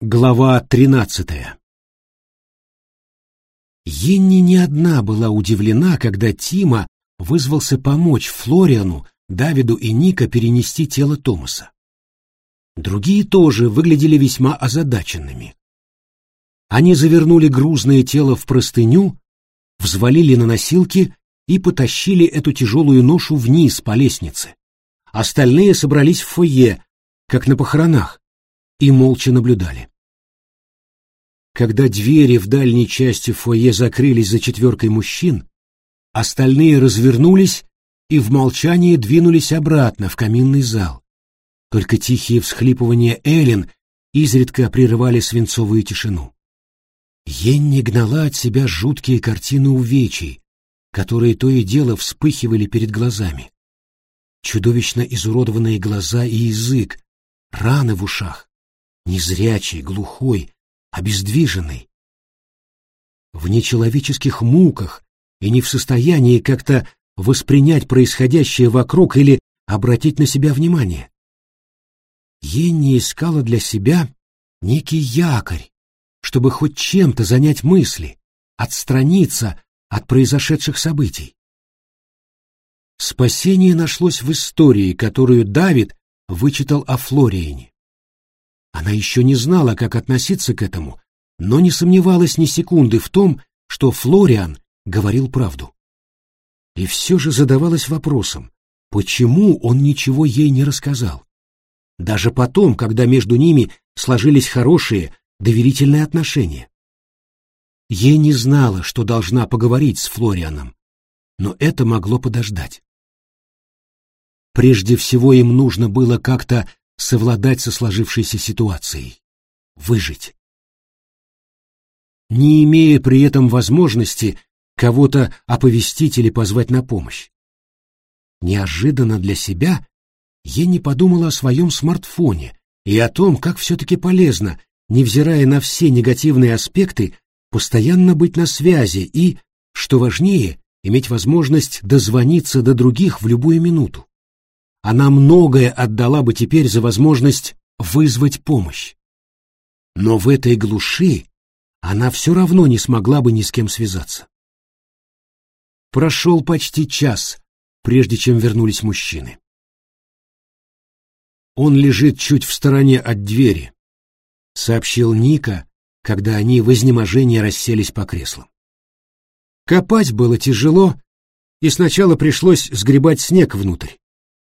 Глава 13. Енни не одна была удивлена, когда Тима вызвался помочь Флориану, Давиду и Ника перенести тело Томаса. Другие тоже выглядели весьма озадаченными. Они завернули грузное тело в простыню, взвалили на носилки и потащили эту тяжелую ношу вниз по лестнице. Остальные собрались в фойе, как на похоронах, и молча наблюдали. Когда двери в дальней части фойе закрылись за четверкой мужчин, остальные развернулись и в молчании двинулись обратно в каминный зал. Только тихие всхлипывания Эллен изредка прерывали свинцовую тишину. Енни гнала от себя жуткие картины увечий, которые то и дело вспыхивали перед глазами. Чудовищно изуродованные глаза и язык, раны в ушах, незрячий, глухой, обездвиженный. В нечеловеческих муках и не в состоянии как-то воспринять происходящее вокруг или обратить на себя внимание. Енни искала для себя некий якорь, чтобы хоть чем-то занять мысли, отстраниться от произошедших событий. Спасение нашлось в истории, которую Давид вычитал о Флориане. Она еще не знала, как относиться к этому, но не сомневалась ни секунды в том, что Флориан говорил правду. И все же задавалась вопросом, почему он ничего ей не рассказал. Даже потом, когда между ними сложились хорошие, доверительные отношения. Ей не знала, что должна поговорить с Флорианом, но это могло подождать. Прежде всего им нужно было как-то совладать со сложившейся ситуацией, выжить. Не имея при этом возможности кого-то оповестить или позвать на помощь. Неожиданно для себя я не подумала о своем смартфоне и о том, как все-таки полезно, невзирая на все негативные аспекты, постоянно быть на связи и, что важнее, иметь возможность дозвониться до других в любую минуту. Она многое отдала бы теперь за возможность вызвать помощь. Но в этой глуши она все равно не смогла бы ни с кем связаться. Прошел почти час, прежде чем вернулись мужчины. «Он лежит чуть в стороне от двери», — сообщил Ника, когда они в изнеможении расселись по креслам. Копать было тяжело, и сначала пришлось сгребать снег внутрь.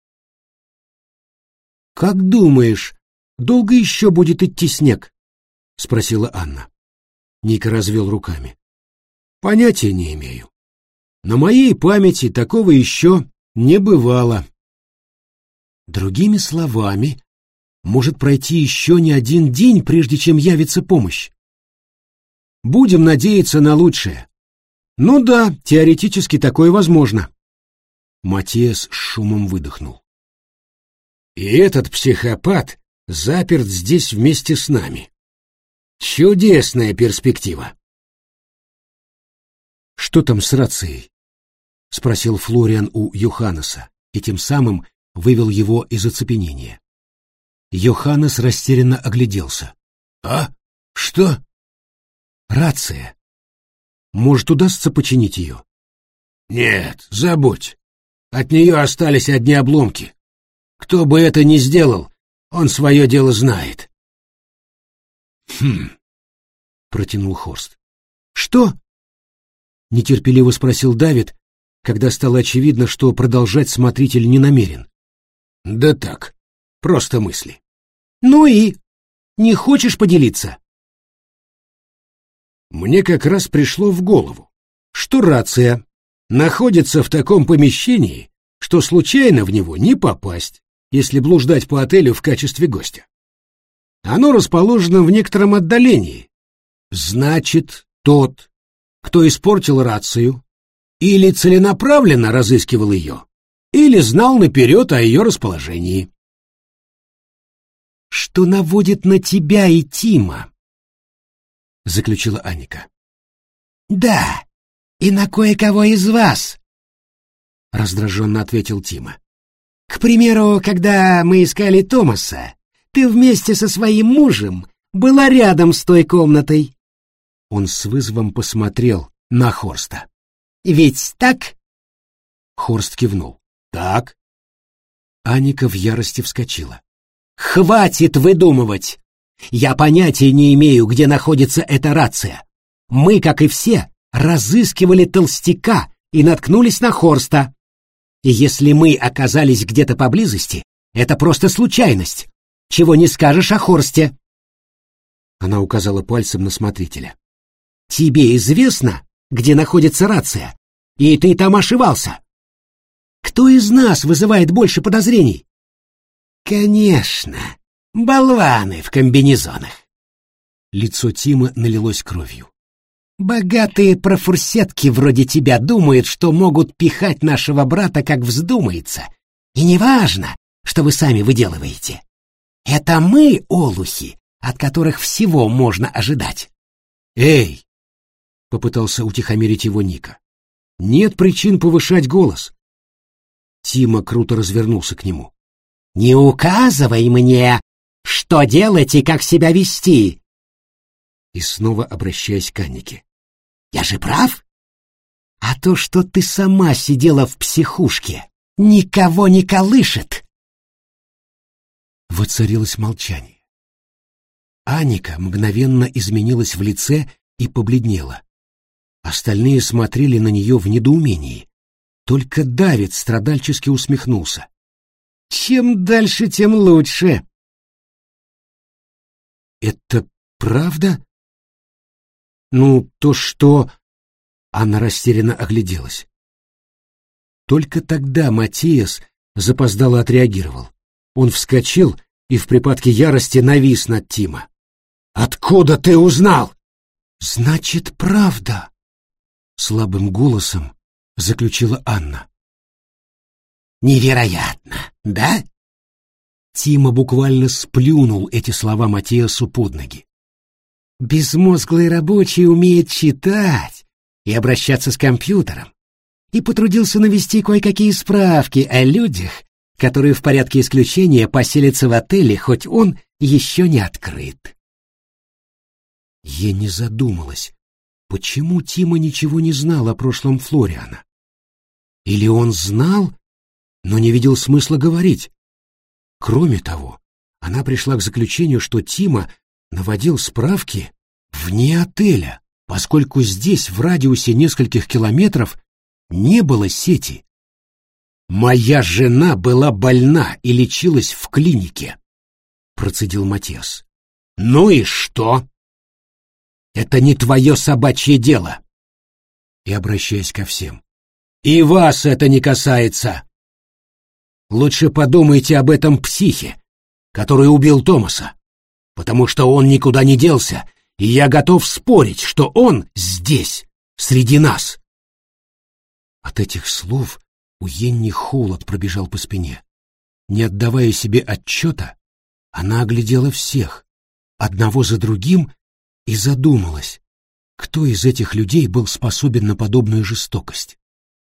«Как думаешь, долго еще будет идти снег?» — спросила Анна. Ника развел руками. «Понятия не имею. На моей памяти такого еще не бывало». Другими словами, может пройти еще не один день, прежде чем явится помощь. Будем надеяться на лучшее. Ну да, теоретически такое возможно. Матиас с шумом выдохнул. И этот психопат заперт здесь вместе с нами. Чудесная перспектива. Что там с рацией? Спросил Флориан у Йоханнеса, и тем самым вывел его из оцепенения. Йоханнес растерянно огляделся. «А? Что?» «Рация. Может, удастся починить ее?» «Нет, забудь. От нее остались одни обломки. Кто бы это ни сделал, он свое дело знает». «Хм», — протянул Хорст. «Что?» — нетерпеливо спросил Давид, когда стало очевидно, что продолжать смотритель не намерен. «Да так, просто мысли». «Ну и? Не хочешь поделиться?» Мне как раз пришло в голову, что рация находится в таком помещении, что случайно в него не попасть, если блуждать по отелю в качестве гостя. Оно расположено в некотором отдалении. Значит, тот, кто испортил рацию, или целенаправленно разыскивал ее, или знал наперед о ее расположении. «Что наводит на тебя и Тима?» — заключила Анника. «Да, и на кое-кого из вас», — раздраженно ответил Тима. «К примеру, когда мы искали Томаса, ты вместе со своим мужем была рядом с той комнатой. Он с вызовом посмотрел на Хорста. Ведь так? Хорст кивнул. Так. Анника в ярости вскочила. Хватит выдумывать! Я понятия не имею, где находится эта рация. Мы, как и все, разыскивали толстяка и наткнулись на Хорста. И если мы оказались где-то поблизости, это просто случайность. Чего не скажешь о Хорсте. Она указала пальцем на смотрителя. Тебе известно, где находится рация? И ты там ошивался. Кто из нас вызывает больше подозрений? Конечно, болваны в комбинезонах. Лицо Тима налилось кровью. Богатые профурсетки вроде тебя думают, что могут пихать нашего брата, как вздумается. И неважно, что вы сами выделываете. Это мы, олухи, от которых всего можно ожидать. Эй! Попытался утихомирить его Ника. Нет причин повышать голос. Тима круто развернулся к нему. Не указывай мне, что делать и как себя вести. И снова обращаясь к Аннике. Я же прав? А то, что ты сама сидела в психушке, никого не колышет. Воцарилось молчание. Анника мгновенно изменилась в лице и побледнела. Остальные смотрели на нее в недоумении. Только Давид страдальчески усмехнулся. Чем дальше, тем лучше. Это правда? Ну, то что... Она растерянно огляделась. Только тогда Матиас запоздало отреагировал. Он вскочил и в припадке ярости навис над Тима. «Откуда ты узнал?» «Значит, правда», — слабым голосом заключила Анна. «Невероятно, да?» Тима буквально сплюнул эти слова Матиасу под ноги. «Безмозглый рабочий умеет читать и обращаться с компьютером, и потрудился навести кое-какие справки о людях, которые в порядке исключения поселятся в отеле, хоть он еще не открыт». Енни задумалась, почему Тима ничего не знал о прошлом Флориана. Или он знал, но не видел смысла говорить. Кроме того, она пришла к заключению, что Тима наводил справки вне отеля, поскольку здесь, в радиусе нескольких километров, не было сети. «Моя жена была больна и лечилась в клинике», — процедил Матиас. «Ну и что? Это не твое собачье дело». И обращаясь ко всем. «И вас это не касается. Лучше подумайте об этом психе, который убил Томаса, потому что он никуда не делся, и я готов спорить, что он здесь, среди нас». От этих слов у Енни холод пробежал по спине. Не отдавая себе отчета, она оглядела всех, одного за другим, и задумалась, кто из этих людей был способен на подобную жестокость.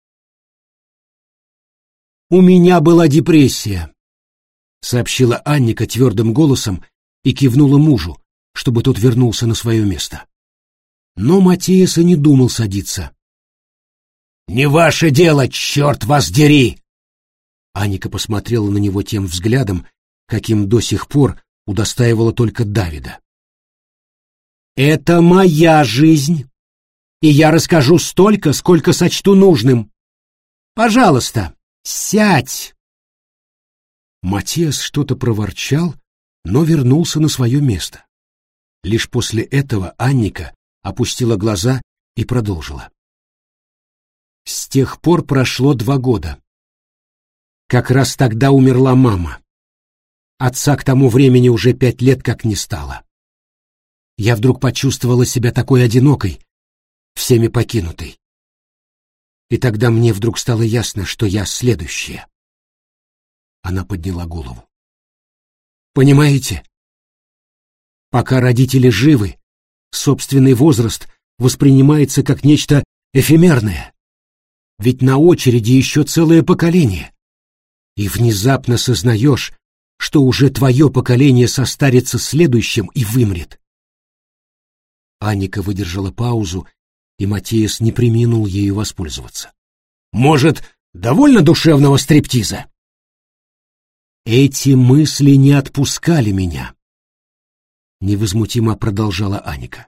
«У меня была депрессия», — сообщила Анника твердым голосом и кивнула мужу, чтобы тот вернулся на свое место. Но Матиас и не думал садиться. «Не ваше дело, черт вас дери!» Анника посмотрела на него тем взглядом, каким до сих пор удостаивала только Давида. «Это моя жизнь, и я расскажу столько, сколько сочту нужным. Пожалуйста, сядь!» Матиас что-то проворчал, но вернулся на свое место. Лишь после этого Анника опустила глаза и продолжила. С тех пор прошло 2 года. Как раз тогда умерла мама. Отца к тому времени уже 5 лет как не стало. Я вдруг почувствовала себя такой одинокой, всеми покинутой. И тогда мне вдруг стало ясно, что я следующая. Она подняла голову. Понимаете? Пока родители живы, собственный возраст воспринимается как нечто эфемерное. Ведь на очереди еще целое поколение. И внезапно сознаешь, что уже твое поколение состарится следующим и вымрет. Анника выдержала паузу, и Матиас не преминул ею воспользоваться. Может, довольно душевного стриптиза? Эти мысли не отпускали меня, невозмутимо продолжала Анника.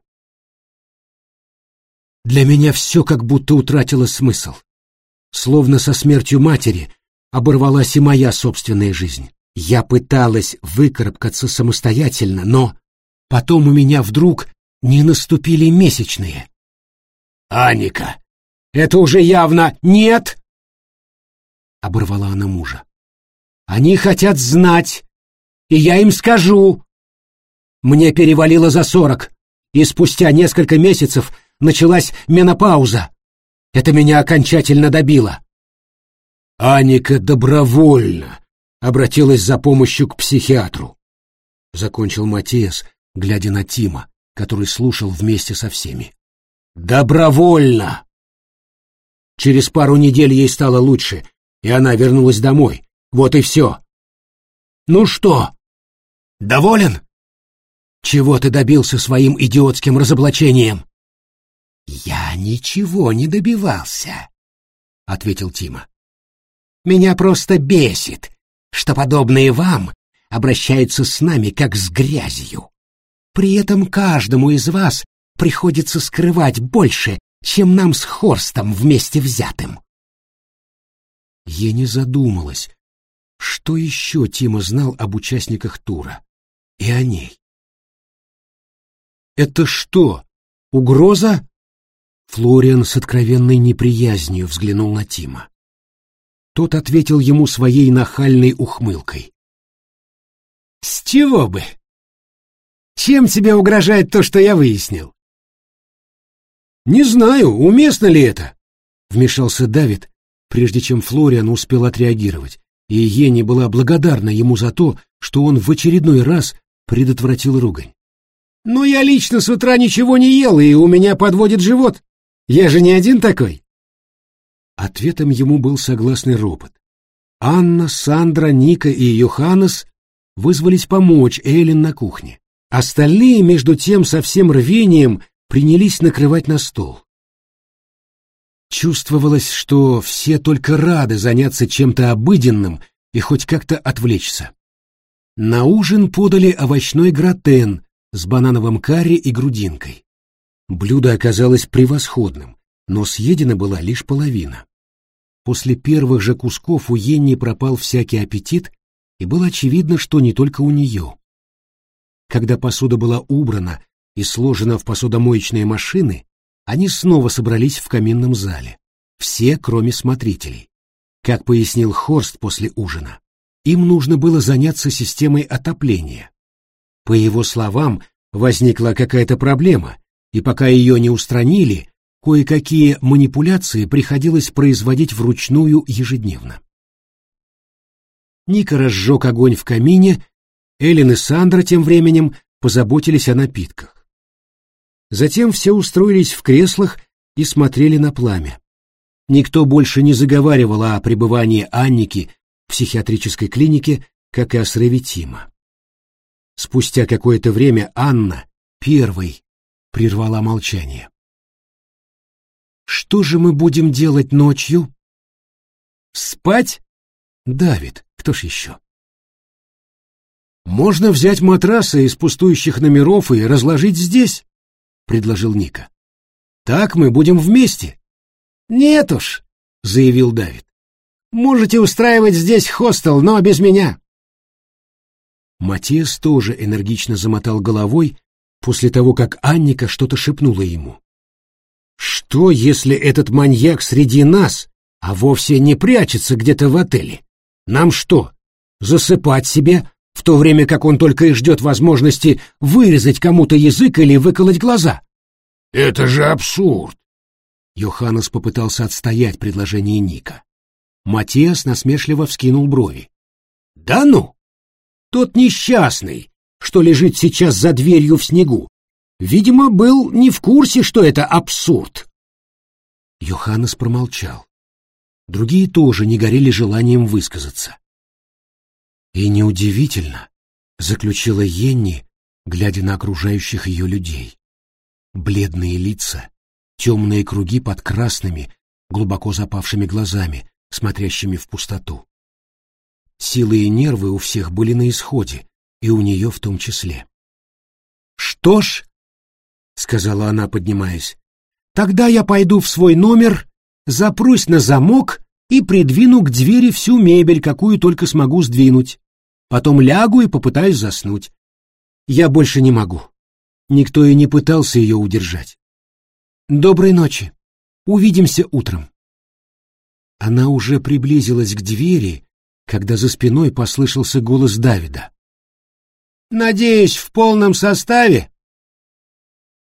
Для меня все как будто утратило смысл. Словно со смертью матери оборвалась и моя собственная жизнь. Я пыталась выкарабкаться самостоятельно, но потом у меня вдруг не наступили месячные. «Анника, это уже явно нет!» — оборвала она мужа. «Они хотят знать, и я им скажу. Мне перевалило за 40, и спустя несколько месяцев началась менопауза. Это меня окончательно добило». Анника добровольно обратилась за помощью к психиатру, закончил Матиас, глядя на Тима, который слушал вместе со всеми. Добровольно! Через пару недель ей стало лучше, и она вернулась домой. Вот и все. Ну что, доволен? Чего ты добился своим идиотским разоблачением? Я ничего не добивался, ответил Тима. Меня просто бесит, что подобные вам обращаются с нами как с грязью. При этом каждому из вас приходится скрывать больше, чем нам с Хорстом вместе взятым. Ени задумалась, что еще Тима знал об участниках тура и о ней. «Это что, угроза?» Флориан с откровенной неприязнью взглянул на Тима. Тот ответил ему своей нахальной ухмылкой. «С чего бы? Чем тебе угрожает то, что я выяснил?» «Не знаю, уместно ли это», — вмешался Давид, прежде чем Флориан успел отреагировать, и Ени была благодарна ему за то, что он в очередной раз предотвратил ругань. «Но я лично с утра ничего не ел, и у меня подводит живот. Я же не один такой». Ответом ему был согласный ропот. Анна, Сандра, Ника и Йоханнес вызвались помочь Эллен на кухне. Остальные, между тем, со всем рвением принялись накрывать на стол. Чувствовалось, что все только рады заняться чем-то обыденным и хоть как-то отвлечься. На ужин подали овощной гратен с банановым карри и грудинкой. Блюдо оказалось превосходным, но съедена была лишь половина. После первых же кусков у Енни пропал всякий аппетит, и было очевидно, что не только у нее. Когда посуда была убрана и сложена в посудомоечные машины, они снова собрались в каминном зале. Все, кроме смотрителей. Как пояснил Хорст после ужина, им нужно было заняться системой отопления. По его словам, возникла какая-то проблема, и пока ее не устранили, кое-какие манипуляции приходилось производить вручную ежедневно. Ника разжег огонь в камине, Эллен и Сандра тем временем позаботились о напитках. Затем все устроились в креслах и смотрели на пламя. Никто больше не заговаривал о пребывании Анники в психиатрической клинике, как и о срыве Тима. Спустя какое-то время Анна первой прервала молчание. «Что же мы будем делать ночью?» «Спать? Давид, кто ж еще?» «Можно взять матрасы из пустующих номеров и разложить здесь», — предложил Ника. «Так мы будем вместе». «Нет уж», — заявил Давид. «Можете устраивать здесь хостел, но без меня». Матиас тоже энергично замотал головой после того, как Анника что-то шепнула ему. «Что, если этот маньяк среди нас, а вовсе не прячется где-то в отеле? Нам что, засыпать себе, в то время как он только и ждет возможности вырезать кому-то язык или выколоть глаза?» «Это же абсурд!» Йоханнес попытался отстоять предложение Ника. Матиас насмешливо вскинул брови. «Да ну! Тот несчастный, что лежит сейчас за дверью в снегу, видимо, был не в курсе, что это абсурд». Йоханнес промолчал. Другие тоже не горели желанием высказаться. И неудивительно, заключила Йенни, глядя на окружающих ее людей. Бледные лица, темные круги под красными, глубоко запавшими глазами, смотрящими в пустоту. Силы и нервы у всех были на исходе, и у нее в том числе. «Что ж», — сказала она, поднимаясь, — «тогда я пойду в свой номер, запрусь на замок и придвину к двери всю мебель, какую только смогу сдвинуть. Потом лягу и попытаюсь заснуть. Я больше не могу. Никто и не пытался ее удержать. Доброй ночи. Увидимся утром». Она уже приблизилась к двери, когда за спиной послышался голос Давида. «Надеюсь, в полном составе?»